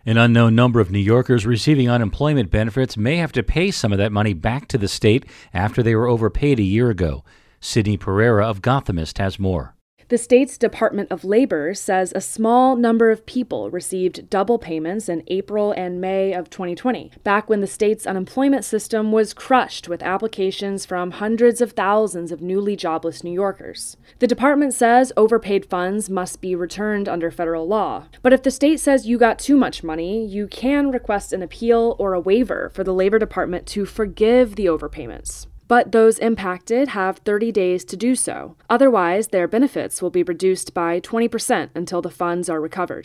An unknown number of New Yorkers receiving unemployment benefits may have to pay some of that money back to the state after they were overpaid a year ago. Sydney Pereira of Gothamist has more. The state's Department of Labor says a small number of people received double payments in April and May of 2020, back when the state's unemployment system was crushed with applications from hundreds of thousands of newly jobless New Yorkers. The department says overpaid funds must be returned under federal law. But if the state says you got too much money, you can request an appeal or a waiver for the Labor Department to forgive the overpayments. But those impacted have 30 days to do so. Otherwise, their benefits will be reduced by 20% until the funds are recovered.